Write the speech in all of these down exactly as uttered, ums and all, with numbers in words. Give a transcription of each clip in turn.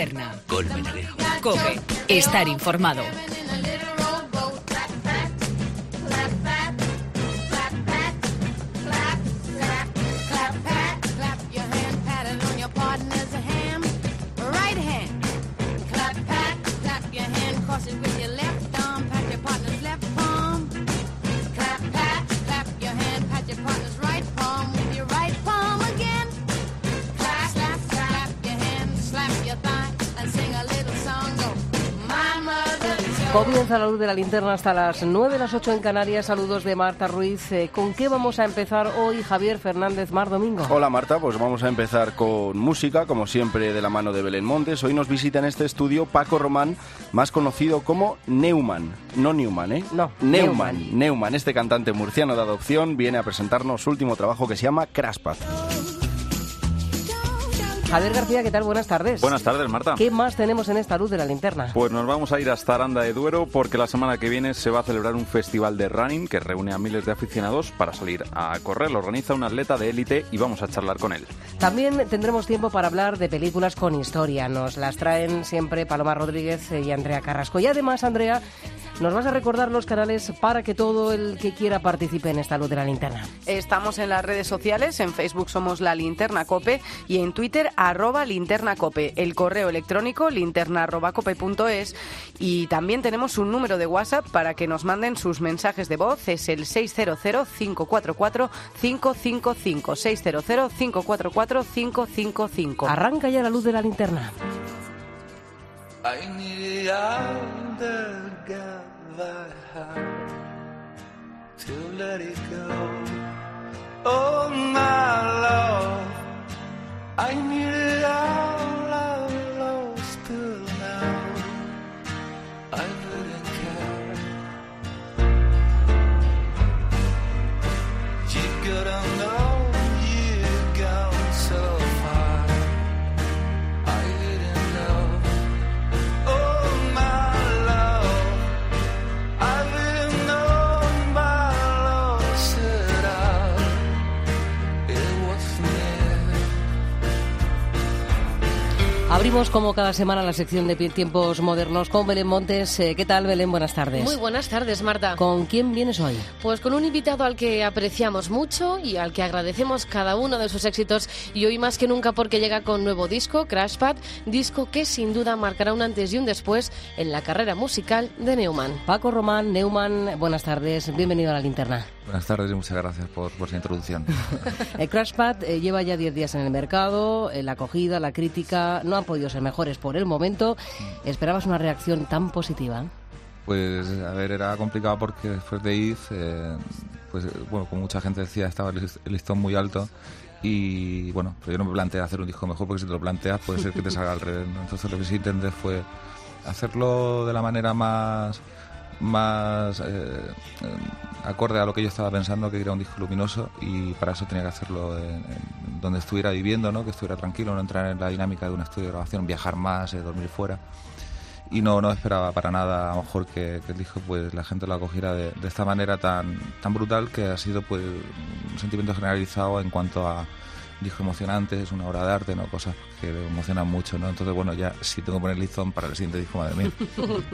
linterna. Colmen Alejo. COPE. Estar informado. Comienza la luz de la linterna hasta las nueve, las ocho en Canarias. Saludos de Marta Ruiz. Eh, ¿Con qué vamos a empezar hoy, Javier Fernández Mar Domingo? Hola Marta, pues vamos a empezar con música, como siempre de la mano de Belén Montes. Hoy nos visita en este estudio Paco Román, más conocido como Neumann. No Newman, ¿eh? No, Neumann. Neumann. Neumann, este cantante murciano de adopción, viene a presentarnos su último trabajo que se llama Crashpad. Javier García, ¿qué tal? Buenas tardes. Buenas tardes, Marta. ¿Qué más tenemos en esta luz de la linterna? Pues nos vamos a ir hasta Aranda de Duero porque la semana que viene se va a celebrar un festival de running que reúne a miles de aficionados para salir a correr. Lo organiza un atleta de élite y vamos a charlar con él. También tendremos tiempo para hablar de películas con historia. Nos las traen siempre Paloma Rodríguez y Andrea Carrasco. Y además, Andrea, nos vas a recordar los canales para que todo el que quiera participe en esta luz de la linterna. Estamos en las redes sociales, en Facebook somos La Linterna Cope y en Twitter arroba Linterna Cope, el correo electrónico linterna arroba cope punto es y también tenemos un número de WhatsApp para que nos manden sus mensajes de voz, es el seis cero cero, cinco cuatro cuatro, cinco cinco cinco, seis cero cero, cinco cuatro cuatro, cinco cinco cinco. Arranca ya la luz de la linterna. I need to let it go. Oh my love, I need it all, all lost till now. I wouldn't care. You gotta know you've gone so far. I didn't know. Oh my love, I didn't know my love set out. It was near. Abrimos como cada semana la sección de Tiempos Modernos con Belén Montes. Eh, ¿Qué tal, Belén? Buenas tardes. Muy buenas tardes, Marta. ¿Con quién vienes hoy? Pues con un invitado al que apreciamos mucho y al que agradecemos cada uno de sus éxitos, y hoy más que nunca porque llega con nuevo disco, Crashpad, disco que sin duda marcará un antes y un después en la carrera musical de Neumann. Paco Román, Neumann, buenas tardes, bienvenido a la linterna. Buenas tardes y muchas gracias por, por esa introducción. El Crashpad eh, lleva ya diez días en el mercado, eh, la acogida, la crítica no han podido ser mejores por el momento. ¿Esperabas una reacción tan positiva? Pues, a ver, era complicado porque después de If, eh, pues, bueno, como mucha gente decía, estaba el listón muy alto y, bueno, pero yo no me planteé hacer un disco mejor porque si te lo planteas puede ser que te salga al revés, ¿no? Entonces lo que sí intenté fue hacerlo de la manera más... más eh, eh, acorde a lo que yo estaba pensando, que era un disco luminoso, y para eso tenía que hacerlo en, en donde estuviera viviendo, ¿no? Que estuviera tranquilo, no entrar en la dinámica de un estudio de grabación, viajar más, eh, dormir fuera, y no no esperaba para nada a lo mejor que, que el disco pues la gente lo acogiera de, de esta manera tan tan brutal, que ha sido pues un sentimiento generalizado en cuanto a disco emocionante, es una obra de arte, ¿no? Cosas que emocionan mucho, ¿no? Entonces, bueno, ya sí tengo que poner listón para el siguiente disco, madre mía.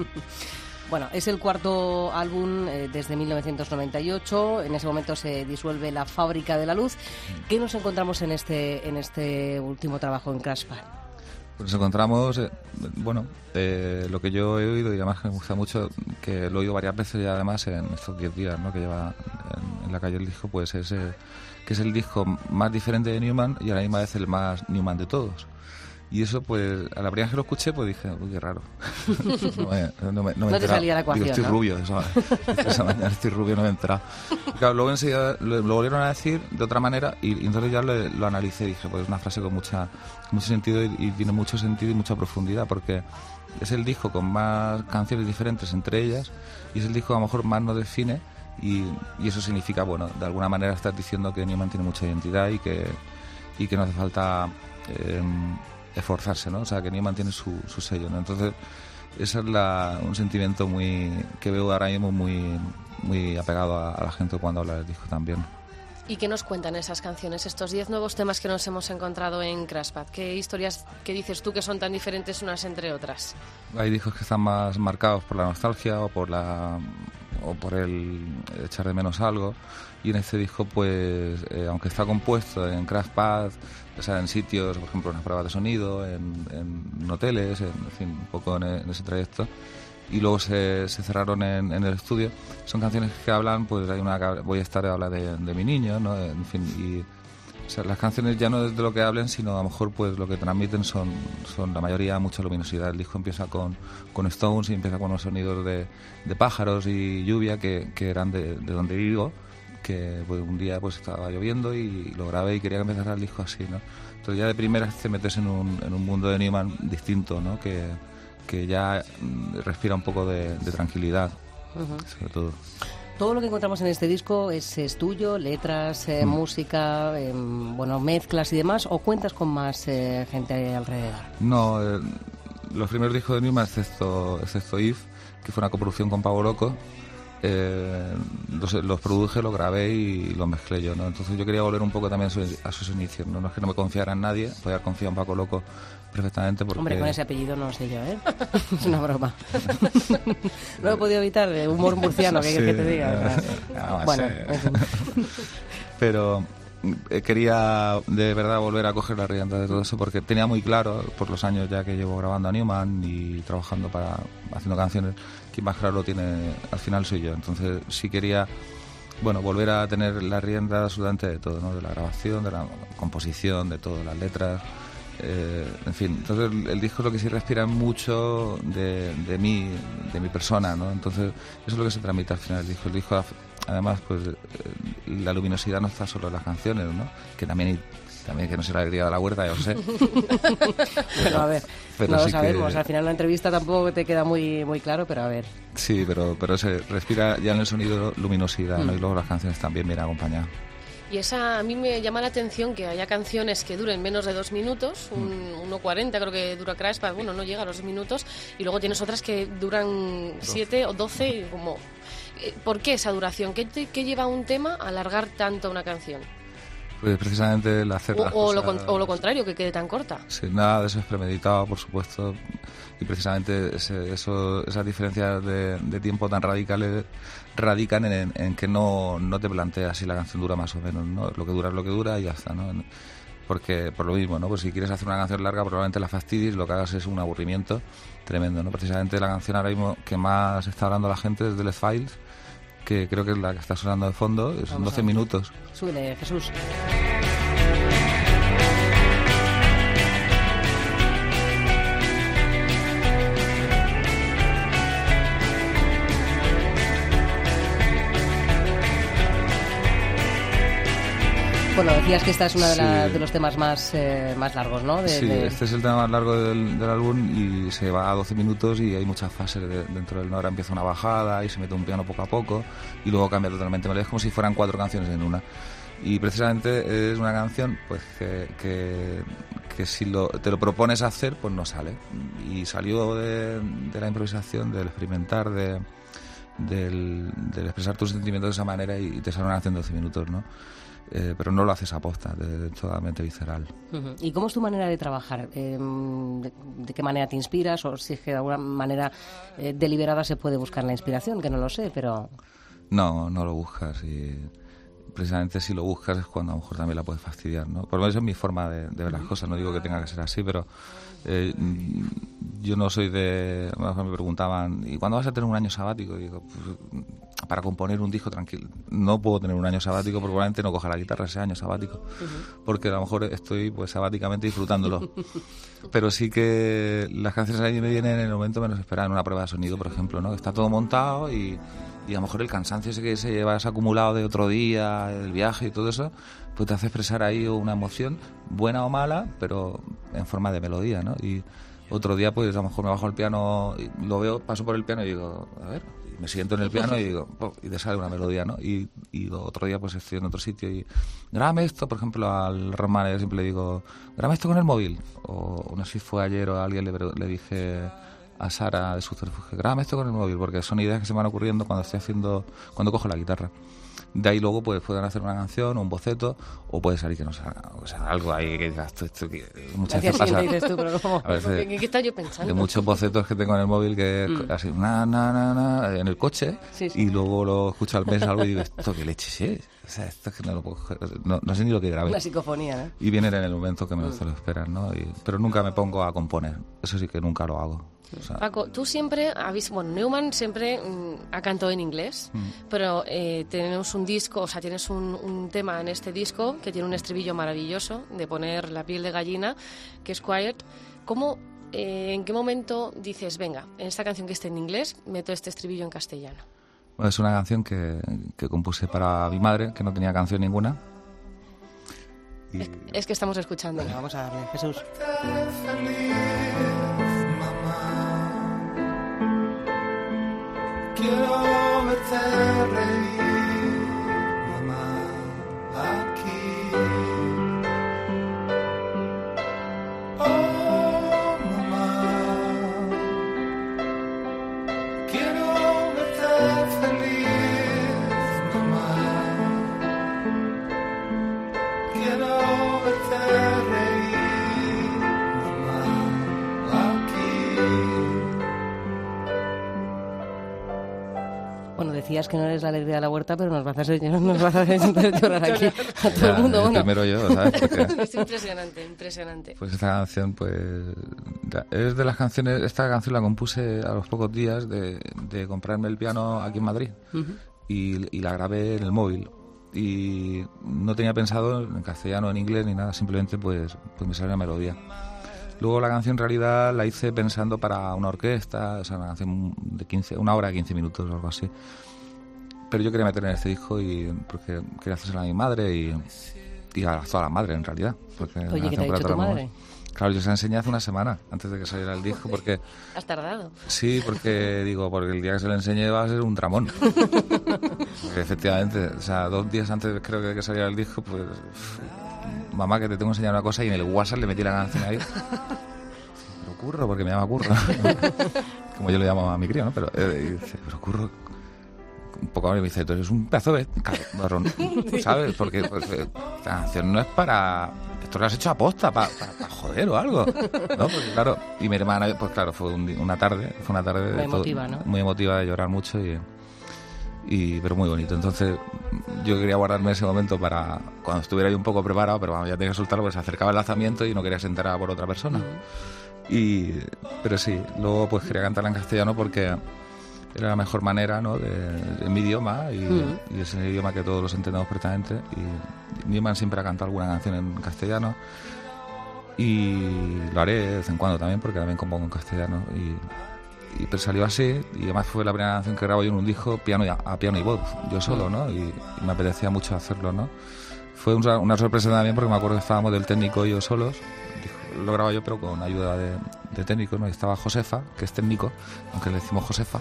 Bueno, es el cuarto álbum eh, desde mil novecientos noventa y ocho. En ese momento se disuelve la Fábrica de la Luz. ¿Qué nos encontramos en este en este último trabajo en Crashpad? Pues nos encontramos, eh, bueno, eh, lo que yo he oído, y además me gusta mucho, que lo he oído varias veces ya además en estos diez días, ¿no? Que lleva en, en la calle el disco, pues es eh, que es el disco más diferente de Neumann y a la misma vez el más Neumann de todos. Y eso, pues, a la primera vez que lo escuché, pues dije, uy, qué raro. No, me, no, me, no, me no te salía la ecuación, Digo, estoy ¿no? rubio, esa, esa mañana estoy rubio, no me he enterado. Y claro, luego enseguida lo, lo volvieron a decir de otra manera y, y entonces ya lo, lo analicé y dije, pues es una frase con mucha mucho sentido y, y tiene mucho sentido y mucha profundidad, porque es el disco con más canciones diferentes entre ellas y es el disco que a lo mejor más nos define y, y eso significa, bueno, de alguna manera estás diciendo que Neumann tiene mucha identidad y que, y que no hace falta... Eh, esforzarse, ¿no? O sea, que Neumann tiene su, su sello, ¿no? Entonces, ese es la, un sentimiento muy que veo ahora mismo muy muy apegado a, a la gente cuando habla del disco también. ¿Y qué nos cuentan esas canciones, estos diez nuevos temas que nos hemos encontrado en Crashpad? ¿Qué historias que dices tú que son tan diferentes unas entre otras? Hay discos que están más marcados por la nostalgia o por la o por el echar de menos algo, y en este disco pues eh, aunque está compuesto en Crashpad, o sea, en sitios, por ejemplo en las pruebas de sonido, en, en hoteles, en, en fin, un poco en, en ese trayecto, y luego se, se cerraron en, en el estudio. Son canciones que hablan, pues hay una que voy a estar habla de, de mi niño, ¿no? En fin, y o sea, las canciones ya no es de lo que hablen, sino a lo mejor pues lo que transmiten son, son la mayoría mucha luminosidad. El disco empieza con, con Stones y empieza con los sonidos de, de pájaros y lluvia que, que eran de, de donde vivo, que pues, un día pues estaba lloviendo y lo grabé y quería que empezara el disco así, ¿no? Entonces ya de primeras te metes en un, en un mundo de Newman distinto, ¿no? Que que ya respira un poco de, de tranquilidad, uh-huh. sobre todo. Todo lo que encontramos en este disco es, es tuyo, letras, eh, mm. música, eh, bueno, mezclas y demás, ¿o cuentas con más eh, gente alrededor? No, eh, los primeros discos de Newman, excepto, excepto If, que fue una coproducción con Pavo Loco, eh, los, los produje, los grabé y los mezclé yo, ¿no? Entonces yo quería volver un poco también a, su, a sus inicios, ¿no? No es que no me confiara en nadie, podía confiar en Paco Loco perfectamente porque... Hombre, con ese apellido no sé yo, ¿eh? Es una broma. No he podido evitar el humor murciano, que, sí, que te diga. O sea, no, bueno, pero eh, quería de verdad volver a coger la rienda de todo eso porque tenía muy claro, por los años ya que llevo grabando a Newman y trabajando para haciendo canciones, quien más claro lo tiene al final soy yo. Entonces sí quería, bueno, volver a tener la rienda absolutamente de todo, ¿no? De la grabación, de la composición, de todo, las letras. Eh, en fin, entonces el, el disco es lo que sí respira mucho de, de mí, de mi persona, ¿no? Entonces eso es lo que se transmite al final del disco. El disco, además, pues eh, la luminosidad no está solo en las canciones, ¿no? Que también, también que no sea la alegría de la huerta, ya lo sé. Pero a ver, pero no sí lo sabemos. Que... Al final la entrevista tampoco te queda muy muy claro, pero a ver. Sí, pero pero se respira ya en el sonido luminosidad, mm. ¿no? Y luego las canciones también vienen acompañadas. Y esa a mí me llama la atención que haya canciones que duren menos de dos minutos, un uno cuarenta creo que dura Crashpad, bueno, no llega a los dos minutos, y luego tienes otras que duran siete o doce, y como... ¿Por qué esa duración? ¿Qué, te, qué lleva a un tema a alargar tanto una canción? Pues precisamente el hacer o, las o, cosas... lo, o lo contrario, que quede tan corta. Sí, nada de eso es premeditado, por supuesto, y precisamente ese, eso, esas diferencias de, de tiempo tan radicales radican en, en que no, no te planteas si la canción dura más o menos, ¿no? Lo que dura es lo que dura y ya está, ¿no? Porque por lo mismo, ¿no? Pues si quieres hacer una canción larga probablemente la fastidies, lo que hagas es un aburrimiento tremendo, ¿no? Precisamente la canción ahora mismo que más está hablando la gente es de Les Files, que creo que es la que está sonando de fondo, son doce minutos. Súbele, Jesús. Bueno, decías que esta es uno de, la, sí. de los temas más, eh, más largos, ¿no? De, sí, de... este es el tema más largo del, del álbum y se va a doce minutos y hay muchas fases de, dentro del Nora. Empieza una bajada y se mete un piano poco a poco y luego cambia totalmente. Es como si fueran cuatro canciones en una. Y precisamente es una canción pues que, que, que si lo, te lo propones hacer, pues no sale. Y salió de, de la improvisación, del experimentar, de, del, del expresar tus sentimientos de esa manera y, y te sale una canción de doce minutos, ¿no? Eh, pero no lo haces a posta, de, de totalmente visceral. Uh-huh. ¿Y cómo es tu manera de trabajar? Eh, de, ¿De qué manera te inspiras? O si es que de alguna manera eh, deliberada se puede buscar la inspiración, que no lo sé, pero... No, no lo buscas y precisamente si lo buscas es cuando a lo mejor también la puedes fastidiar, ¿no? Por lo menos es mi forma de, de ver las cosas, no digo que tenga que ser así, pero eh, yo no soy de... A lo mejor me preguntaban, ¿y cuándo vas a tener un año sabático? Y digo, pues... para componer un disco tranquilo. No puedo tener un año sabático porque probablemente no coja la guitarra ese año sabático, uh-huh. porque a lo mejor estoy pues sabáticamente disfrutándolo. Pero sí que las canciones ahí me vienen en el momento menos esperado, en una prueba de sonido, por ejemplo, ¿no? Está todo montado y, y a lo mejor el cansancio ese que se lleva ese acumulado de otro día, el viaje y todo eso, pues te hace expresar ahí una emoción, buena o mala, pero en forma de melodía, ¿no? Y otro día pues a lo mejor me bajo al piano, y lo veo, paso por el piano y digo, a ver... me siento en el piano y digo, oh, y te sale una melodía, ¿no? Y, y otro día pues estoy en otro sitio y grábame esto, por ejemplo, al Román yo siempre le digo, grábame esto con el móvil. O no sé si fue ayer o a alguien le, le dije a Sara de Subterfuge, grábame esto con el móvil, porque son ideas que se me van ocurriendo cuando estoy haciendo, cuando cojo la guitarra. De ahí luego pues pueden hacer una canción o un boceto, o puede salir que no salga, o sea, algo ahí que digas, esto, esto, que muchas veces pasa. Dices tú, pero ¿cómo? A veces, ¿Qué, qué estaba yo pensando? de muchos bocetos que tengo en el móvil que es Mm. así, na, na, na, na, en el coche, Sí, sí. y luego lo escucho al mes algo y digo, esto qué leche es. O sea, esto es que no lo puedo coger, no, no sé ni lo que grabé. Una psicofonía, ¿no? Y vienen en el momento que Mm. me lo esperan, ¿no? Y, pero nunca me pongo a componer, eso sí que nunca lo hago. O sea, Paco, tú siempre habéis, bueno, Neumann siempre mm, ha cantado en inglés, Mm. pero eh, tenemos un disco, o sea, tienes un, un tema en este disco que tiene un estribillo maravilloso de poner la piel de gallina, que es Quiet. ¿Cómo, eh, en qué momento dices, venga, en esta canción que está en inglés, meto este estribillo en castellano? bueno, es una canción que, que compuse para mi madre, que no tenía canción ninguna. Y, Es que estamos escuchando. Venga, vamos a darle, Jesús. Quiero verte reír, mamá, aquí. Oh, mamá, quiero verte feliz, mamá. Quiero verte reír, mamá, aquí. Bueno, decías que no eres la alegría de la huerta, pero nos vas a hacer, nos vas a hacer llorar aquí a todo ya, el mundo. el Bueno, primero yo, ¿sabes? Porque, Es impresionante, impresionante. pues esta canción, pues ya, es de las canciones, esta canción la compuse a los pocos días de, de comprarme el piano aquí en Madrid. Ujú. y, y la grabé en el móvil. Y no tenía pensado en castellano, en inglés, ni nada, simplemente pues, pues me salió una melodía. Luego la canción en realidad la hice pensando para una orquesta, o sea, una canción de quince, una hora, quince minutos o algo así. Pero yo quería meter en este disco y porque quería hacérsela a mi madre y, y a todas las madres en realidad. Porque una Oye, ¿qué te canción ha para dicho todas tu las madre? mamás. Claro, yo se la enseñé hace una semana, antes de que saliera el disco, porque Has tardado. sí, porque digo, porque el día que se lo enseñe va a ser un tramón. Porque efectivamente, o sea, dos días antes creo que de que saliera el disco, pues mamá, que te tengo que enseñar una cosa, y en el WhatsApp le metí la canción ahí. Pero Curro, porque me llama Curro. Como yo le llamo a mi crío, ¿no? Pero, eh, y dice, pero Curro, un poco me dice, tú eres un pedazo de cabrón, ¿sabes? Porque pues, eh, la canción no es para... Esto lo has hecho aposta, para pa, pa joder o algo, ¿no? Porque claro, y mi hermana, pues claro, fue un, una tarde, fue una tarde... Muy emotiva, ¿no? Muy emotiva, de llorar mucho y... Y, pero muy bonito. Entonces yo quería guardarme ese momento para cuando estuviera yo un poco preparado, pero vamos, ya tenía que soltarlo porque se acercaba el lanzamiento y no quería ser enterada por otra persona. Y, pero sí, luego pues quería cantarla en castellano porque era la mejor manera, ¿no? De, en mi idioma y, Mm. y es el idioma que todos los entendemos perfectamente. Y Neumann siempre ha cantado alguna canción en castellano y lo haré de vez en cuando también porque también compongo en castellano. Y, y pero salió así y además fue la primera canción que grabo yo en un disco piano y a, a piano y voz, yo solo, ¿no? Y, y me apetecía mucho hacerlo, ¿no? Fue una, una sorpresa también porque me acuerdo que estábamos del técnico y yo solos. Dijo, lo grababa yo pero con ayuda de, de técnicos, ¿no? Y estaba Josefa, que es técnico, aunque le decimos Josefa.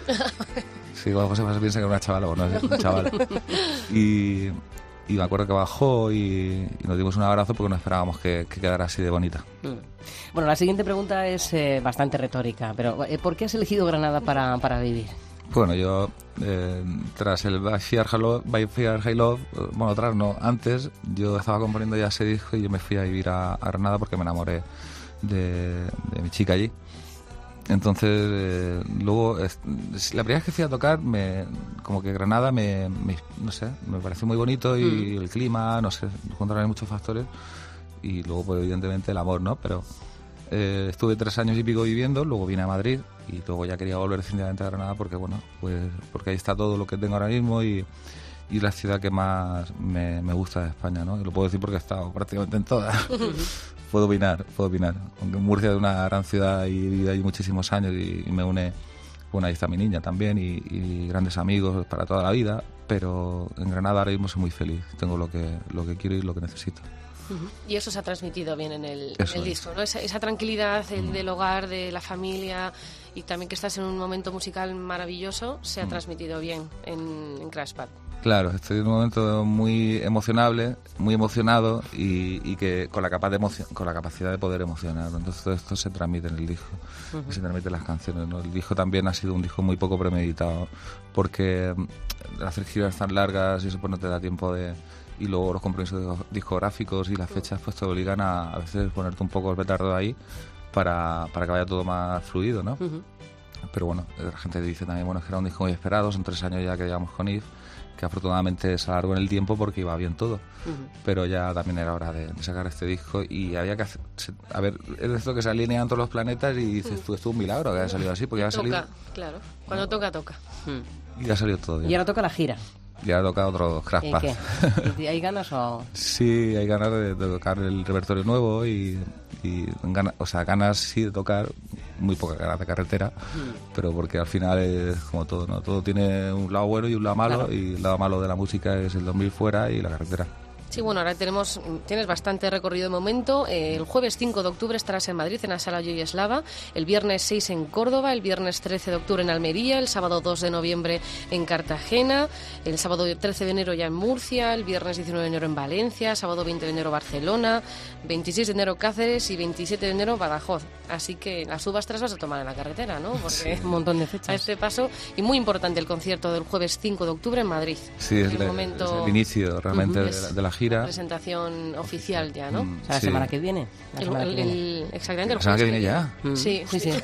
Sí, cuando Josefa se piensa que es una chavala, o no es un chaval. Y, y me acuerdo que bajó y, y nos dimos un abrazo porque no esperábamos que, que quedara así de bonita. Bueno, la siguiente pregunta es eh, bastante retórica, pero eh, ¿por qué has elegido Granada para, para vivir? Bueno, yo eh, tras el By Fear High Love, By Fear High Love, eh, bueno, tras no, antes yo estaba componiendo ya ese disco y yo me fui a vivir a, a Granada porque me enamoré de, de mi chica allí. Entonces, eh, luego, es, la primera vez que fui a tocar, me, como que Granada me, me, no sé, me pareció muy bonito y mm. el clima, no sé, juntaron muchos factores y luego, pues evidentemente el amor, ¿no? Pero eh, estuve tres años y pico viviendo, luego vine a Madrid y luego ya quería volver definitivamente a Granada porque, bueno, pues porque ahí está todo lo que tengo ahora mismo y, y la ciudad que más me, me gusta de España, ¿no? Y lo puedo decir porque he estado prácticamente en todas. Puedo opinar, puedo opinar. Aunque Murcia es una gran ciudad y he vivido ahí muchísimos años y, y me une, bueno, ahí está mi niña también y, y grandes amigos para toda la vida, pero en Granada ahora mismo soy muy feliz. Tengo lo que, lo que quiero y lo que necesito. Uh-huh. Y eso se ha transmitido bien en el, en el es. disco, ¿no? Esa, esa tranquilidad el, del hogar, de la familia, y también que estás en un momento musical maravilloso, se ha Mm. transmitido bien en, en Crashpad. Claro, estoy en un momento muy emocionable, muy emocionado y, y que con la, capaz de emoci- con la capacidad de poder emocionar. Entonces todo esto se transmite en el disco, uh-huh. y se transmite en las canciones, ¿no? El disco también ha sido un disco muy poco premeditado porque hacer giras tan largas y eso pues no te da tiempo de... Y luego los compromisos discográficos y las fechas pues te obligan a a veces ponerte un poco el petardo ahí para, para que vaya todo más fluido, ¿no? Uh-huh. Pero bueno, la gente dice también, bueno, es que era un disco muy esperado, son tres años ya que llevamos con If, que afortunadamente se alargó en el tiempo porque iba bien todo. Uh-huh. Pero ya también era hora de, de sacar este disco y había que hacer... Se, a ver, es esto que se alinean todos los planetas y dices, uh-huh. tú, esto es un milagro que haya salido así, porque ya ha toca, salido... claro, cuando no. toca, toca. Y ya ha salido todo bien. Y ahora toca la gira. Y ahora toca otro Crash Pad. ¿Y hay ganas o...? Sí, hay ganas de, de tocar el repertorio nuevo y, y ganas, o sea, ganas sí de tocar, muy pocas ganas de carretera, mm. pero porque al final es como todo, ¿no? Todo tiene un lado bueno y un lado malo, claro. Y el lado malo de la música es el dormir fuera y la carretera. Sí, bueno, ahora tenemos tienes bastante recorrido de momento. Eh, el jueves cinco de octubre estarás en Madrid, en la Sala Joy Eslava. El viernes seis en Córdoba. El viernes trece de octubre en Almería. El sábado dos de noviembre en Cartagena. El sábado trece de enero ya en Murcia. El viernes diecinueve de enero en Valencia. Sábado veinte de enero Barcelona. veintiséis de enero Cáceres y veintisiete de enero Badajoz. Así que las uvas te las vas a tomar en la carretera, ¿no? Porque sí, un montón de fechas. A este paso. Y muy importante el concierto del jueves cinco de octubre en Madrid. Sí, es, el, el, momento... es el inicio realmente uh-huh. de, la, de la gira. Presentación oficial ya, ¿no? Mm, o sea, la sí. semana que viene. La semana el, que viene. El, exactamente. La semana que viene ya. Mm. Sí, sí, sí.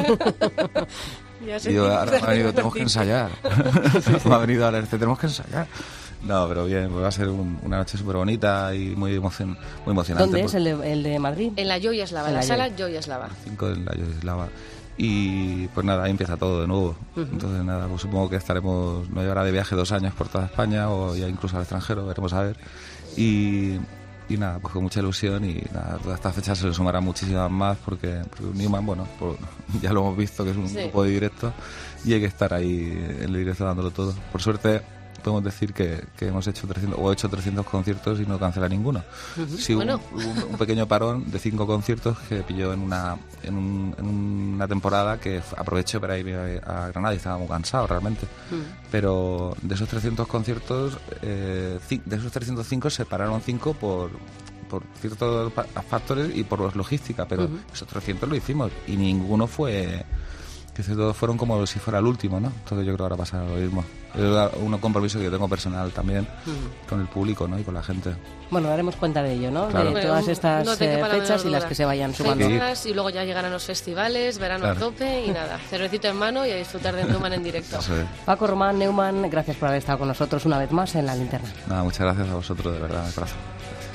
Ya sé. Y yo, ahora me ha venido, tenemos que ensayar. Me ha venido ahora, tenemos que ensayar. No, pero bien, pues va a ser un, una noche súper bonita y muy, emocion, muy emocionante. ¿Dónde pues, es el de, el de Madrid? En la Joy Eslava, en la, la Sala Joy Eslava. cinco de la Joy Eslava. Y pues nada, ahí empieza todo de nuevo. Uh-huh. Entonces nada, pues supongo que estaremos, nos llevará de viaje dos años por toda España o ya incluso al extranjero, veremos a ver. Y, y nada, pues con mucha ilusión y nada, todas estas fechas se le sumarán muchísimas más porque, porque Newman, bueno, pues, ya lo hemos visto que es un sí. grupo de directo y hay que estar ahí en el directo dándolo todo. Por suerte podemos decir que, que hemos hecho trescientos o he hecho trescientos conciertos y no cancela ninguno. Uh-huh. Sí, bueno. hubo un, un pequeño parón de cinco conciertos que pilló en una en, un, en una temporada que aproveché para ir a Granada y estaba muy cansado realmente. Uh-huh. Pero de esos trescientos conciertos, eh, de esos trescientos cinco se pararon cinco por por ciertos factores y por logística, pero uh-huh. esos trescientos lo hicimos y ninguno fue... que todos fueron como si fuera el último, ¿no? Entonces yo creo que ahora pasa lo mismo. Es un compromiso que yo tengo personal también uh-huh. con el público, ¿no? Y con la gente. Bueno, daremos cuenta de ello, ¿no? Claro. De todas estas no eh, fechas y las que se vayan sumando. Sí. Y luego ya llegarán los festivales, verano claro. a tope y nada, cervecito en mano y a disfrutar de Newman en directo. Eso es. Paco Román, Newman, gracias por haber estado con nosotros una vez más en La Linterna. Nada, muchas gracias a vosotros, de verdad, de corazón.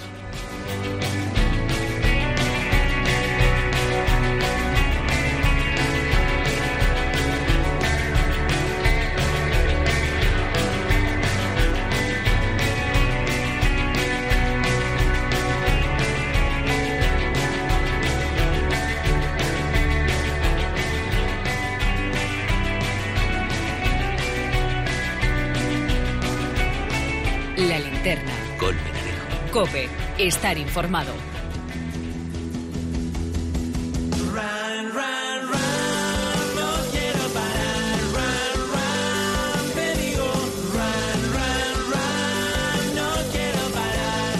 La Linterna. Colmenarejo. COPE. Estar informado. Run, run, run, no quiero parar. Run, run, te digo. Run, run, run, no quiero parar.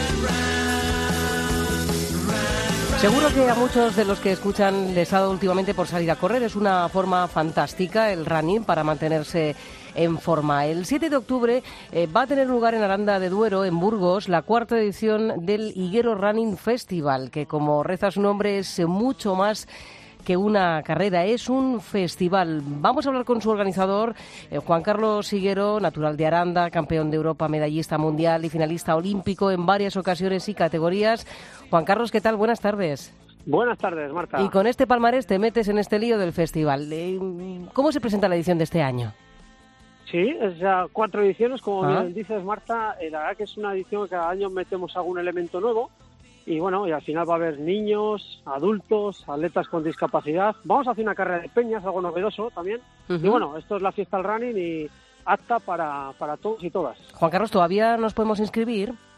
Run, run, run, run. Seguro que a muchos de los que escuchan les ha dado últimamente por salir a correr. Es una forma fantástica el running para mantenerse en forma. El siete de octubre eh, va a tener lugar en Aranda de Duero, en Burgos, la cuarta edición del Higuero Running Festival, que como reza su nombre es mucho más que una carrera, es un festival. Vamos a hablar con su organizador, eh, Juan Carlos Higuero, natural de Aranda, campeón de Europa, medallista mundial y finalista olímpico en varias ocasiones y categorías. Juan Carlos, ¿qué tal? Buenas tardes. Buenas tardes, Marta. Y con este palmarés te metes en este lío del festival. Eh, ¿Cómo se presenta la edición de este año? Sí, es ya cuatro ediciones, como ah. bien dices, Marta. La verdad que es una edición que cada año metemos algún elemento nuevo. Y bueno, y al final va a haber niños, adultos, atletas con discapacidad. Vamos a hacer una carrera de peñas, algo novedoso también. Uh-huh. Y bueno, esto es la fiesta del running y apta para, para todos y todas. Juan Carlos, ¿todavía nos podemos inscribir?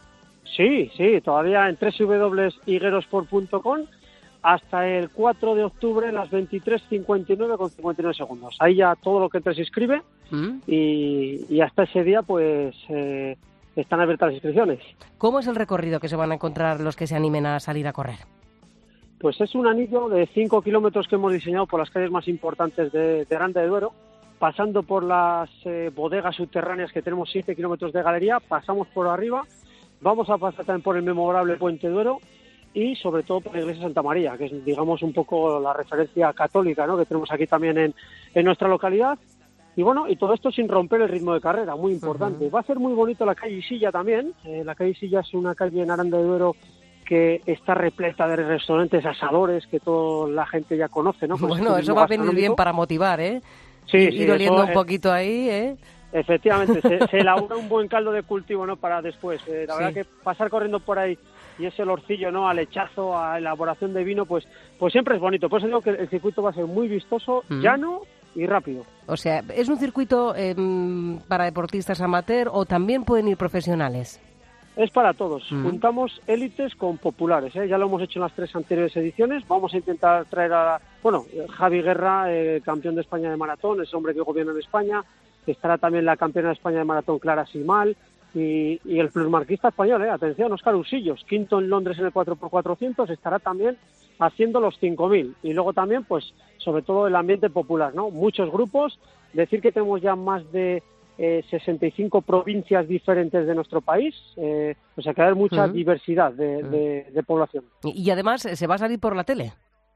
Sí, sí, todavía en doble u doble u doble u punto higuerosport punto com hasta el cuatro de octubre, las veintitrés cincuenta y nueve con cincuenta y nueve segundos. Ahí ya todo lo que te se inscribe ¿Mm? y, y hasta ese día pues eh, están abiertas las inscripciones. ¿Cómo es el recorrido que se van a encontrar los que se animen a salir a correr? Pues es un anillo de cinco kilómetros que hemos diseñado por las calles más importantes de, de Aranda de Duero, pasando por las eh, bodegas subterráneas que tenemos siete kilómetros de galería, pasamos por arriba, vamos a pasar también por el memorable Puente Duero y sobre todo por la iglesia de Santa María, que es, digamos, un poco la referencia católica, ¿no?, que tenemos aquí también en, en nuestra localidad. Y bueno, y todo esto sin romper el ritmo de carrera, muy importante. Uh-huh. Va a ser muy bonito la calle Isilla también. Eh, la calle Isilla es una calle en Aranda de Duero que está repleta de restaurantes, asadores, que toda la gente ya conoce, ¿no? Con bueno, eso va a venir bien para motivar, ¿eh? Sí, Ir, sí, ir oliendo eso, un poquito ahí, ¿eh? Efectivamente, se, se elabora un buen caldo de cultivo, ¿no?, para después. Eh, la sí. verdad que pasar corriendo por ahí y ese olorcillo, ¿no?, al lechazo, a elaboración de vino, pues pues siempre es bonito. Por eso digo que el circuito va a ser muy vistoso, mm. llano y rápido. O sea, ¿es un circuito eh, para deportistas amateur o también pueden ir profesionales? Es para todos. Mm. Juntamos élites con populares, ¿eh? Ya lo hemos hecho en las tres anteriores ediciones. Vamos a intentar traer a, bueno, Javi Guerra, eh, campeón de España de maratón, es hombre que gobierna en España. Estará también la campeona de España de maratón, Clara Simal. Y, y el plusmarquista español, ¿eh? Atención, Óscar Usillos, quinto en Londres en el cuatro por cuatrocientos, estará también haciendo los cinco mil. Y luego también, pues, sobre todo el ambiente popular, ¿no? Muchos grupos. Decir que tenemos ya más de eh, sesenta y cinco provincias diferentes de nuestro país. Eh, o sea, que hay mucha uh-huh. diversidad de, uh-huh. de, de población. Y, y además, ¿se va a salir por la tele?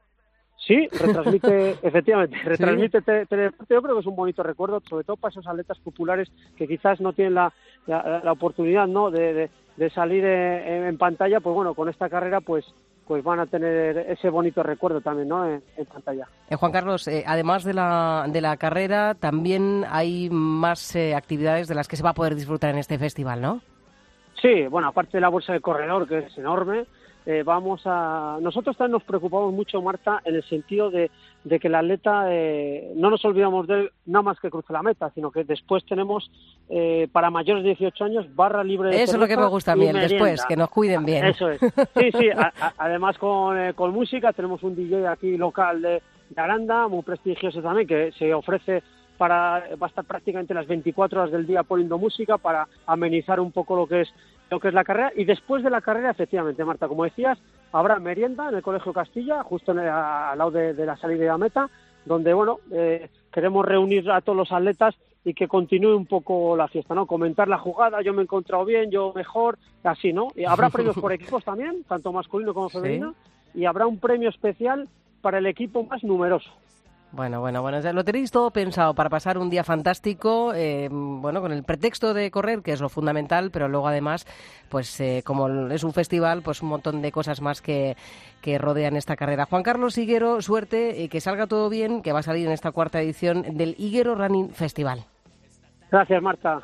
Sí, retransmite, efectivamente, retransmite ¿Sí? te, te, yo creo que es un bonito recuerdo, sobre todo para esos atletas populares que quizás no tienen la, la, la oportunidad, ¿no?, de, de, de salir en, en pantalla. Pues bueno, con esta carrera pues pues van a tener ese bonito recuerdo también, ¿no?, en, en pantalla. Eh, Juan Carlos, eh, además de la, de la carrera, también hay más eh, actividades de las que se va a poder disfrutar en este festival, ¿no? Sí, bueno, aparte de la bolsa de corredor, que es enorme, Eh, vamos a... Nosotros también nos preocupamos mucho, Marta, en el sentido de, de que el atleta, eh, no nos olvidamos de él nada más que cruce la meta, sino que después tenemos, eh, para mayores de dieciocho años, barra libre de Eso es lo que me gusta a mí, después, que nos cuiden bien. Eso es. Sí, sí, a, a, además con, eh, con música, tenemos un D J aquí local de, de Aranda, muy prestigioso también, que se ofrece para... Va a estar prácticamente las veinticuatro horas del día poniendo música para amenizar un poco lo que es lo que es la carrera. Y después de la carrera, efectivamente, Marta, como decías, habrá merienda en el Colegio Castilla, justo en el, al lado de, de la salida de la meta, donde, bueno, eh, queremos reunir a todos los atletas y que continúe un poco la fiesta, ¿no? Comentar la jugada, yo me he encontrado bien, yo mejor, así, ¿no? Y habrá premios por equipos también, tanto masculino como femenino, ¿sí? Y habrá un premio especial para el equipo más numeroso. Bueno, bueno, bueno, lo tenéis todo pensado para pasar un día fantástico, eh, bueno, con el pretexto de correr, que es lo fundamental, pero luego además, pues eh, como es un festival, pues un montón de cosas más que, que rodean esta carrera. Juan Carlos Higuero, suerte, eh, que salga todo bien, que va a salir en esta cuarta edición del Higuero Running Festival. Gracias, Marta.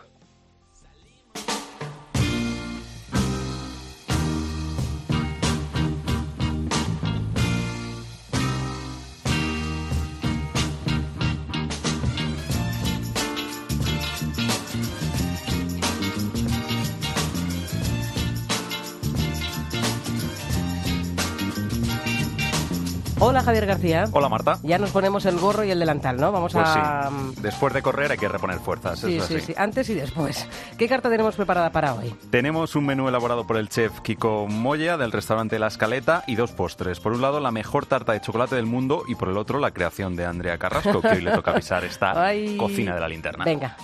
Hola, Javier García. Hola, Marta. Ya nos ponemos el gorro y el delantal, ¿no? Vamos pues a... sí. Después de correr hay que reponer fuerzas. Sí, eso sí, así. sí. Antes y después. ¿Qué carta tenemos preparada para hoy? Tenemos un menú elaborado por el chef Kiko Moya del restaurante La Escaleta y dos postres. Por un lado, la mejor tarta de chocolate del mundo y por el otro, la creación de Andrea Carrasco, que hoy le toca pisar esta Ay. cocina de la linterna. Venga.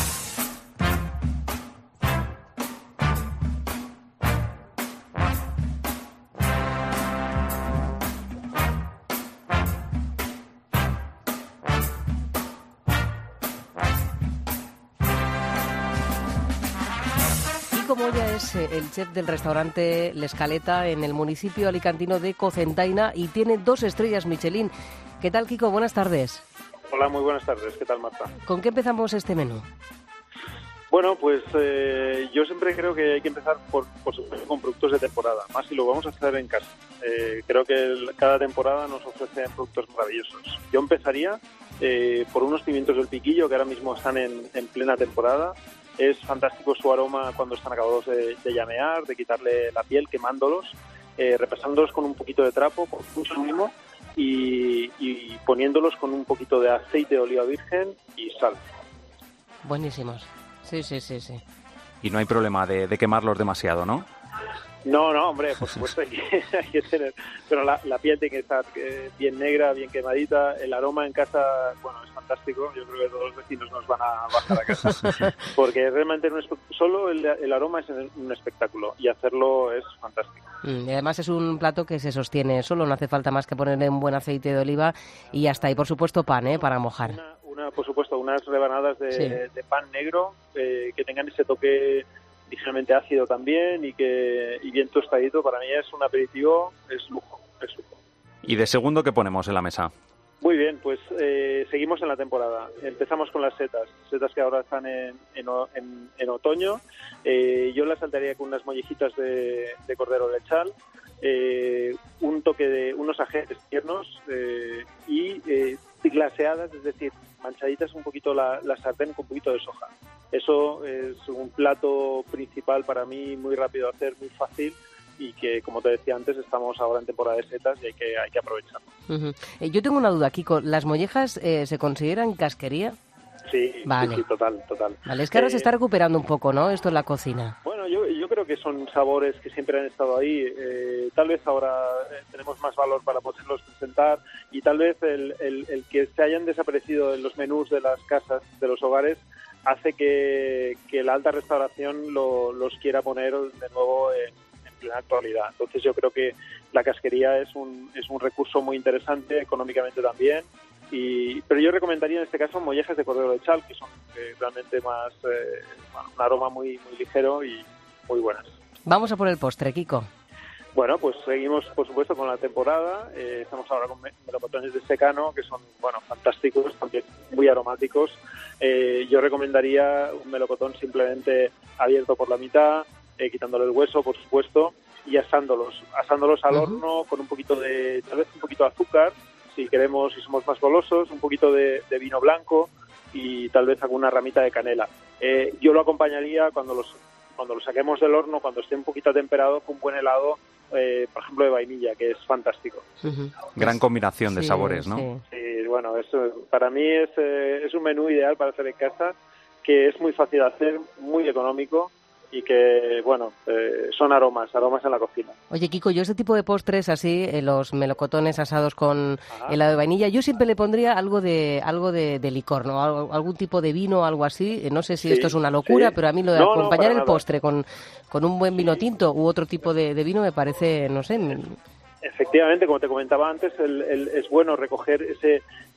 Moya es el chef del restaurante La Escaleta en el municipio alicantino de Cocentaina y tiene dos estrellas Michelin. ¿Qué tal, Kiko? Buenas tardes. Hola, muy buenas tardes. ¿Qué tal, Marta? ¿Con qué empezamos este menú? Bueno, pues eh, yo siempre creo que hay que empezar por, por supuesto, con productos de temporada, más si lo vamos a hacer en casa. Eh, creo que el, cada temporada nos ofrece productos maravillosos. Yo empezaría eh, por unos pimientos del piquillo que ahora mismo están en, en plena temporada. Es fantástico su aroma cuando están acabados de, de llamear, de quitarle la piel, quemándolos, eh, repasándolos con un poquito de trapo, con mucho mimo, y, y poniéndolos con un poquito de aceite de oliva virgen y sal. Buenísimos. Sí, sí, sí, sí. Y no hay problema de, de quemarlos demasiado, ¿no? No, no, hombre, por supuesto hay que, hay que tener, pero la, la piel tiene que estar eh, bien negra, bien quemadita, el aroma en casa, bueno, es fantástico, yo creo que todos los vecinos nos van a bajar a casa, porque realmente un, solo el, el aroma es un espectáculo y hacerlo es fantástico. Mm, y además es un plato que se sostiene solo, no hace falta más que ponerle un buen aceite de oliva y ya está, y por supuesto pan, ¿eh?, para mojar. Una, una por supuesto, unas rebanadas de, sí. de pan negro eh, que tengan ese toque ligeramente ácido también y que y bien tostadito. Para mí es un aperitivo, es lujo, es lujo. ¿Y de segundo qué ponemos en la mesa? Muy bien, pues eh, seguimos en la temporada. Empezamos con las setas, setas que ahora están en, en, en, en otoño. Eh, yo las saltaría con unas mollejitas de, de cordero lechal, eh, un toque de unos ajetes tiernos eh, y eh, glaseadas, es decir, manchaditas un poquito la, la sartén con un poquito de soja. Eso es un plato principal para mí, muy rápido de hacer, muy fácil y que, como te decía antes, estamos ahora en temporada de setas y hay que, hay que aprovecharlo. Uh-huh. Eh, yo tengo una duda, Kiko. ¿Las mollejas eh, se consideran casquería? Sí, vale. sí, sí, total, total. Vale, es que ahora eh, se está recuperando un poco, ¿no?, esto en la cocina. Bueno, yo, yo creo que son sabores que siempre han estado ahí. Eh, tal vez ahora eh, tenemos más valor para poderlos presentar y tal vez el, el, el que se hayan desaparecido en los menús de las casas, de los hogares, hace que, que la alta restauración lo, los quiera poner de nuevo en, en plena actualidad. Entonces yo creo que la casquería es un, es un recurso muy interesante, económicamente también. Y, pero yo recomendaría en este caso mollejas de cordero lechal, que son eh, realmente más eh, un aroma muy, muy ligero y muy buenas. Vamos a por el postre, Kiko. Bueno, pues seguimos, por supuesto, con la temporada. Eh, estamos ahora con melocotones de secano, que son, bueno, fantásticos, también muy aromáticos. Eh, yo recomendaría un melocotón simplemente abierto por la mitad, eh, quitándole el hueso, por supuesto, y asándolos. Asándolos al uh-huh. horno con un poquito de, tal vez un poquito de azúcar, si queremos, si somos más golosos, un poquito de, de vino blanco y tal vez alguna ramita de canela. Eh, yo lo acompañaría cuando los cuando lo saquemos del horno, cuando esté un poquito temperado, con un buen helado, eh, por ejemplo, de vainilla, que es fantástico. Uh-huh. Gran combinación de sí, sabores, ¿no? Sí, sí bueno, eso, para mí es, eh, es un menú ideal para hacer en casa, que es muy fácil de hacer, muy económico y que, bueno, eh, son aromas, aromas en la cocina. Oye, Kiko, yo este tipo de postres así, eh, los melocotones asados con Ajá. helado de vainilla, yo siempre le pondría algo de algo de, de licor, ¿no? Algo, algún tipo de vino, algo así. Eh, no sé si sí, esto es una locura, sí. pero a mí lo de no, acompañar no, el nada. postre con, con un buen vino tinto u otro tipo de, de vino me parece, no sé... Efectivamente, como te comentaba antes, el, el, es bueno recoger ese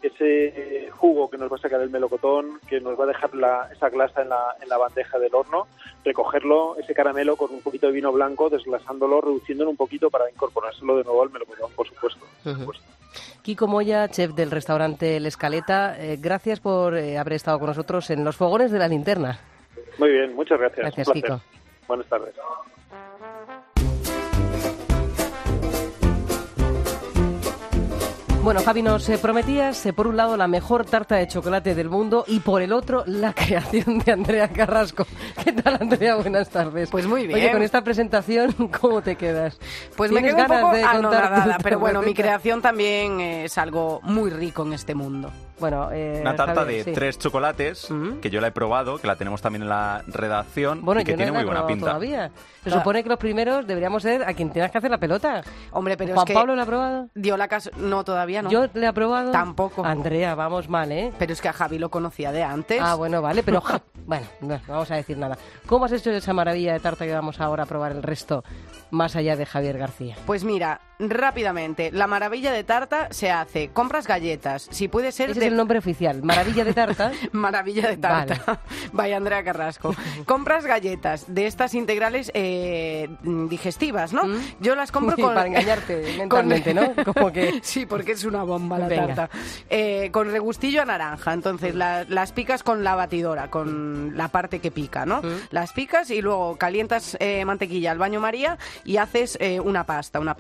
ese jugo que nos va a sacar el melocotón, que nos va a dejar la, esa glasa en la, en la bandeja del horno, recogerlo, ese caramelo con un poquito de vino blanco, desglasándolo, reduciéndolo un poquito para incorporárselo de nuevo al melocotón, por supuesto. Por uh-huh. supuesto. Kiko Moya, chef del restaurante La Escaleta, eh, gracias por eh, haber estado con nosotros en los fogones de la linterna. Muy bien, muchas gracias. Gracias, un placer. Kiko. Buenas tardes. Bueno, Javi, nos eh, prometías, eh, por un lado, la mejor tarta de chocolate del mundo y, por el otro, la creación de Andrea Carrasco. ¿Qué tal, Andrea? Buenas tardes. Pues muy bien. Oye, con esta presentación, ¿cómo te quedas? Pues me quedo un poco anonadada, pero bueno, receta? Mi creación también es algo muy rico en este mundo. Bueno, eh, una tarta Javier, de sí. tres chocolates, uh-huh. que yo la he probado, que la tenemos también en la redacción bueno, y que yo tiene no muy buena he pinta. Todavía. Se claro. supone que los primeros deberíamos ser a quien tengas que hacer la pelota. Hombre, pero Juan es que Pablo la ha probado. Dio la casa. No, todavía no. Yo le he aprobado. Tampoco. Andrea, vamos mal, ¿eh? Pero es que a Javi lo conocía de antes. Ah, bueno, vale, pero bueno, no vamos a decir nada. ¿Cómo has hecho esa maravilla de tarta que vamos ahora a probar el resto, más allá de Javier García? Pues mira, rápidamente, la maravilla de tarta se hace, compras galletas, si puede ser... Ese de... es el nombre oficial, maravilla de tarta. Maravilla de tarta. Vale. Vaya, Andrea Carrasco. Compras galletas de estas integrales eh, digestivas, ¿no? ¿Mm? Yo las compro con... Para engañarte mentalmente, con... ¿no? Como que... Sí, porque es una bomba la Venga. tarta. Eh, con regustillo a naranja. Entonces, la, las picas con la batidora, con la parte que pica, ¿no? ¿Mm? Las picas y luego calientas eh, mantequilla al baño María y haces eh, una pasta, una pasta, una pasta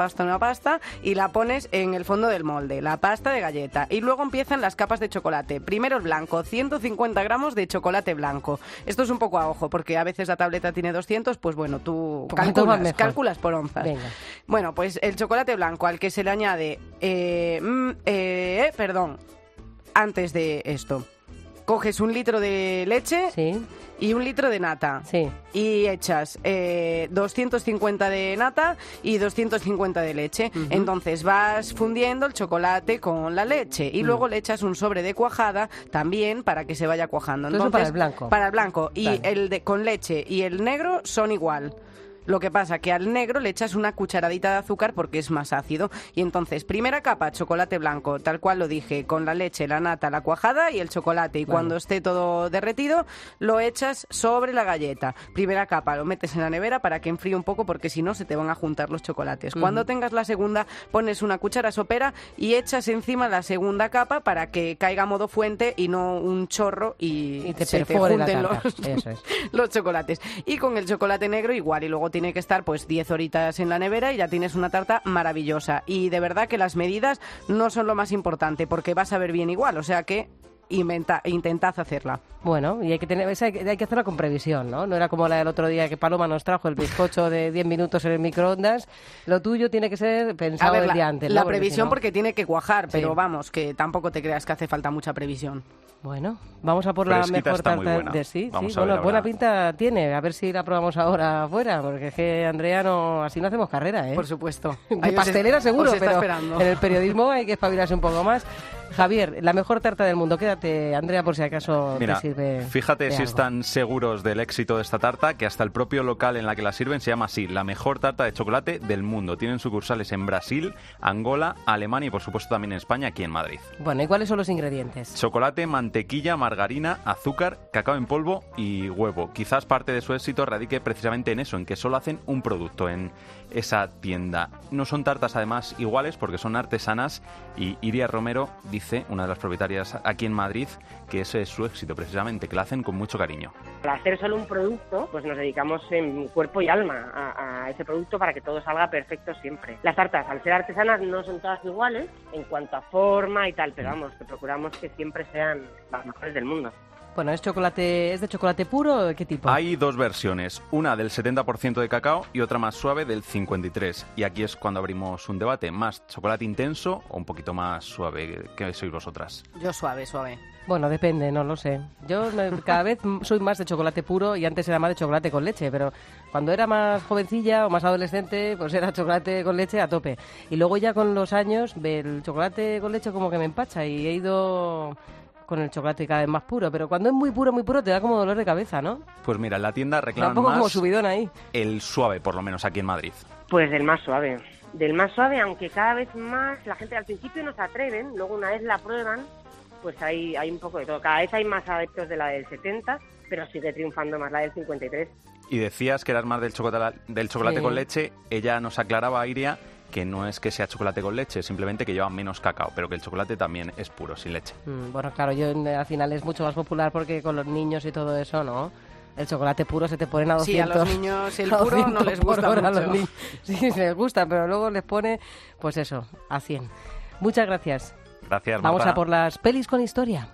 pasta y la pones en el fondo del molde, la pasta de galleta. Y luego empiezan las capas de chocolate. Primero el blanco, ciento cincuenta gramos de chocolate blanco. Esto es un poco a ojo, porque a veces la tableta tiene doscientos, pues bueno, tú calculas, calculas por onzas. Venga. Bueno, pues el chocolate blanco al que se le añade... Eh, mm, eh, perdón, antes de esto, coges un litro de leche... Sí. Y un litro de nata. Sí. Y echas eh, doscientos cincuenta de nata y doscientos cincuenta de leche. Uh-huh. Entonces vas fundiendo el chocolate con la leche. Y uh-huh. luego le echas un sobre de cuajada también para que se vaya cuajando. Entonces, Entonces para el blanco. Para el blanco. Y vale. el de con leche y el negro son igual. Lo que pasa que al negro le echas una cucharadita de azúcar porque es más ácido. Y entonces, primera capa, chocolate blanco, tal cual lo dije, con la leche, la nata, la cuajada y el chocolate. Y vale. cuando esté todo derretido, lo echas sobre la galleta. Primera capa, lo metes en la nevera para que enfríe un poco porque si no se te van a juntar los chocolates. Uh-huh. Cuando tengas la segunda, pones una cuchara sopera y echas encima la segunda capa para que caiga a modo fuente y no un chorro y, y te se te junten los, Eso es. los chocolates. Y con el chocolate negro igual, y luego tiene que estar pues diez horitas en la nevera y ya tienes una tarta maravillosa. Y de verdad que las medidas no son lo más importante porque vas a ver bien igual, o sea que inventa, intentad hacerla. Bueno, y hay que tener, hay que, hay que hacerla con previsión, ¿no? No era como la del otro día que Paloma nos trajo el bizcocho de diez minutos en el microondas. Lo tuyo tiene que ser pensado ver, el la, día antes. La ¿no? previsión porque, porque tiene que cuajar, pero sí. vamos, que tampoco te creas que hace falta mucha previsión. Bueno, vamos a por Fresquita la mejor está muy tarta buena. de sí, Vamos sí, a ver bueno, buena ahora. pinta tiene, a ver si la probamos ahora afuera, porque es que Andrea no, así no hacemos carrera, ¿eh? Por supuesto. De pastelera seguro, os está pero esperando. En el periodismo hay que espabilarse un poco más. Javier, la mejor tarta del mundo, quédate, Andrea, por si acaso Mira, te sirve. fíjate si algo. están seguros del éxito de esta tarta, que hasta el propio local en la que la sirven se llama así, la mejor tarta de chocolate del mundo. Tienen sucursales en Brasil, Angola, Alemania y por supuesto también en España, aquí en Madrid. Bueno, ¿y cuáles son los ingredientes? Chocolate, mantequilla, margarina, azúcar, cacao en polvo y huevo. Quizás parte de su éxito radique precisamente en eso, en que solo hacen un producto en esa tienda. No son tartas además iguales porque son artesanas y Iria Romero dice, una de las propietarias aquí en Madrid, que ese es su éxito precisamente, que la hacen con mucho cariño. Al hacer solo un producto, pues nos dedicamos en cuerpo y alma a, a ese producto para que todo salga perfecto siempre. Las tartas, al ser artesanas, no son todas iguales en cuanto a forma y tal, pero vamos, que procuramos que siempre sean las mejores del mundo. Bueno, ¿es chocolate, es de chocolate puro o de qué tipo? Hay dos versiones, una del setenta por ciento de cacao y otra más suave del cincuenta y tres por ciento. Y aquí es cuando abrimos un debate, ¿más chocolate intenso o un poquito más suave? ¿Qué sois vosotras? Yo suave, suave. Bueno, depende, no lo sé. Yo me, cada vez soy más de chocolate puro y antes era más de chocolate con leche, pero cuando era más jovencilla o más adolescente, pues era chocolate con leche a tope. Y luego ya con los años, el chocolate con leche como que me empacha y he ido con el chocolate cada vez más puro, pero cuando es muy puro, muy puro, te da como dolor de cabeza, ¿no? Pues mira, en la tienda reclaman Tampoco más como subidón ahí. el suave, por lo menos aquí en Madrid. Pues del más suave. Del más suave, aunque cada vez más la gente al principio no se atreven, luego una vez la prueban, pues hay, hay un poco de todo. Cada vez hay más adeptos de la del setenta, pero sigue triunfando más la del cincuenta y tres. Y decías que eras más del chocolate, del chocolate Sí. con leche. Ella nos aclaraba, Iria, que no es que sea chocolate con leche, simplemente que lleva menos cacao, pero que el chocolate también es puro, sin leche. Mm, bueno, claro, yo al final es mucho más popular porque con los niños y todo eso, ¿no? El chocolate puro se te ponen a doscientos. Sí, a los niños el a puro no doscientos les por gusta hora a mucho. los niños. Sí, les gusta, pero luego les pone, pues eso, a cien. Muchas gracias. Gracias, Vamos Marta. a por las pelis con historia.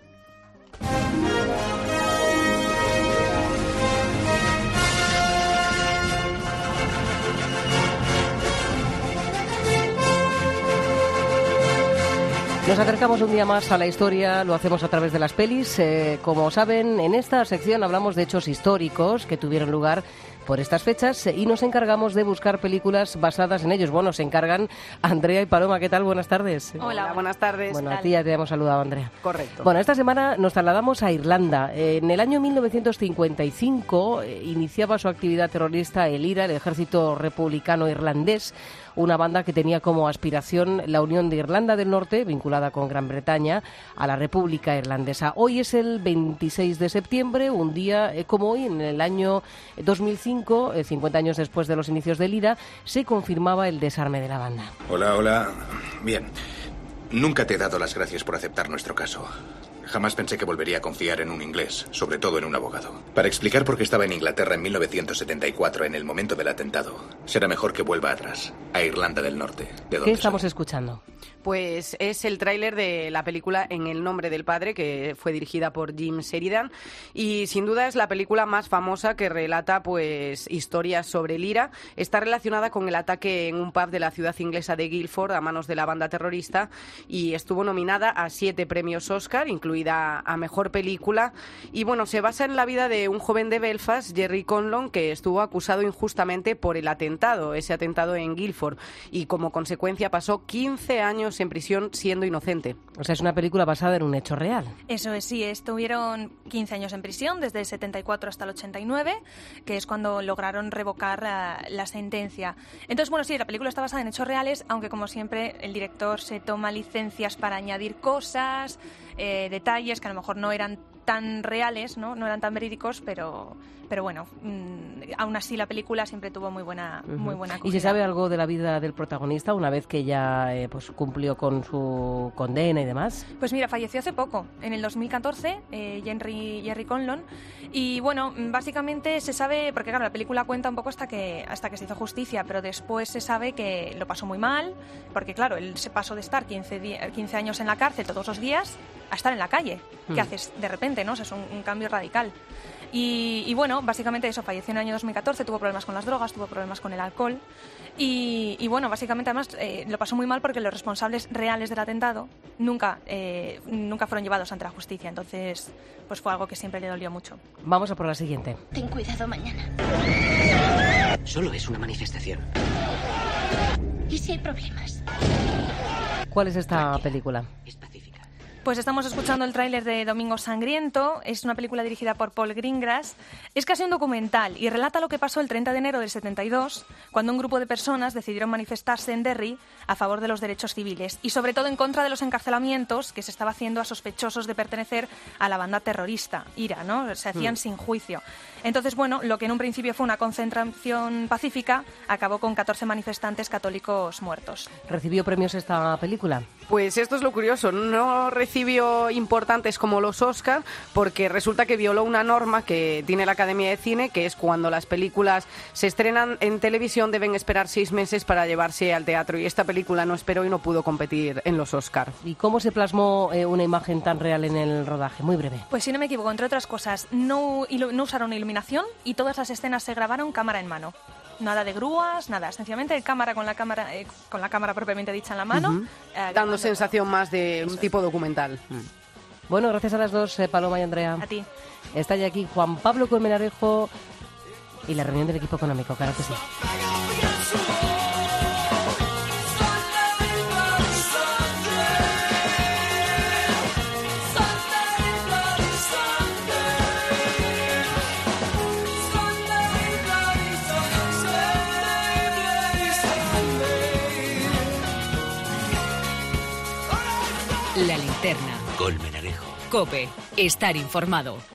Nos acercamos un día más a la historia, lo hacemos a través de las pelis. Eh, como saben, en esta sección hablamos de hechos históricos que tuvieron lugar por estas fechas y nos encargamos de buscar películas basadas en ellos. Bueno, se encargan Andrea y Paloma. ¿Qué tal? Buenas tardes. Hola, buenas tardes. Bueno, a ti ya te hemos saludado, Andrea. Correcto. Bueno, esta semana nos trasladamos a Irlanda. En el año mil novecientos cincuenta y cinco eh, iniciaba su actividad terrorista el I R A, el Ejército Republicano Irlandés, una banda que tenía como aspiración la unión de Irlanda del Norte, vinculada con Gran Bretaña, a la República Irlandesa. Hoy es el veintiséis de septiembre, un día eh, como hoy, en el año dos mil cinco, eh, cincuenta años después de los inicios del I R A, se confirmaba el desarme de la banda. Hola, hola. Bien. Nunca te he dado las gracias por aceptar nuestro caso. Jamás pensé que volvería a confiar en un inglés, sobre todo en un abogado. Para explicar por qué estaba en Inglaterra en mil novecientos setenta y cuatro, en el momento del atentado, será mejor que vuelva atrás, a Irlanda del Norte, de donde ¿Qué estamos soy. escuchando? Pues es el tráiler de la película En el nombre del padre, que fue dirigida por Jim Sheridan, y sin duda es la película más famosa que relata pues historias sobre el IRA. Está relacionada con el ataque en un pub de la ciudad inglesa de Guildford a manos de la banda terrorista y estuvo nominada a siete premios Oscar, incluida a Mejor Película. Y bueno, se basa en la vida de un joven de Belfast, Jerry Conlon, que estuvo acusado injustamente por el atentado, ese atentado en Guildford, y como consecuencia pasó quince años en prisión siendo inocente. O sea, es una película basada en un hecho real. Eso es, sí, estuvieron quince años en prisión, desde el setenta y cuatro hasta el ochenta y nueve, que es cuando lograron revocar uh, la sentencia. Entonces, bueno, sí, la película está basada en hechos reales, aunque como siempre el director se toma licencias para añadir cosas, eh, detalles que a lo mejor no eran tan reales, ¿no? No eran tan verídicos, pero, pero bueno, mmm, aún así la película siempre tuvo muy buena, uh-huh. muy buena acogida. ¿Y se sabe algo de la vida del protagonista una vez que ya eh, pues cumplió con su condena y demás? Pues mira, falleció hace poco, en el dos mil catorce, eh, Jerry, Jerry Conlon, y bueno, básicamente se sabe, porque claro, la película cuenta un poco hasta que, hasta que se hizo justicia, pero después se sabe que lo pasó muy mal, porque claro, él se pasó de estar quince, quince años en la cárcel todos los días a estar en la calle. ¿Qué hmm. haces de repente, no? O sea, es un, un cambio radical. Y, y bueno, básicamente eso, falleció en el año dos mil catorce, tuvo problemas con las drogas, tuvo problemas con el alcohol y, y bueno, básicamente además eh, lo pasó muy mal porque los responsables reales del atentado nunca, eh, nunca fueron llevados ante la justicia, entonces pues fue algo que siempre le dolió mucho. Vamos a por la siguiente. Ten cuidado mañana. Solo es una manifestación. ¿Y si hay problemas? ¿Cuál es esta Tranquila. película? Pues estamos escuchando el tráiler de Domingo Sangriento. Es una película dirigida por Paul Greengrass. Es casi un documental y relata lo que pasó el treinta de enero del setenta y dos, cuando un grupo de personas decidieron manifestarse en Derry a favor de los derechos civiles y sobre todo en contra de los encarcelamientos que se estaba haciendo a sospechosos de pertenecer a la banda terrorista IRA, ¿no? Se hacían mm. sin juicio. Entonces, bueno, lo que en un principio fue una concentración pacífica acabó con catorce manifestantes católicos muertos. ¿Recibió premios esta película? Pues esto es lo curioso, no recibió importantes como los Oscar porque resulta que violó una norma que tiene la Academia de Cine, que es cuando las películas se estrenan en televisión deben esperar seis meses para llevarse al teatro, y esta película no esperó y no pudo competir en los Oscar. ¿Y cómo se plasmó eh, una imagen tan real en el rodaje? Muy breve. Pues si no me equivoco, entre otras cosas, no, no usaron iluminación y todas las escenas se grabaron cámara en mano. Nada de grúas, nada, sencillamente cámara con la cámara eh, con la cámara propiamente dicha en la mano. Uh-huh. eh, Dando sensación todo. Más de Eso un tipo es. documental. Mm. Bueno, gracias a las dos, eh, Paloma y Andrea. A ti. Está ya aquí Juan Pablo Colmenarejo y la reunión del equipo económico, claro que sí. La linterna. Colmenarejo. COPE. Estar informado.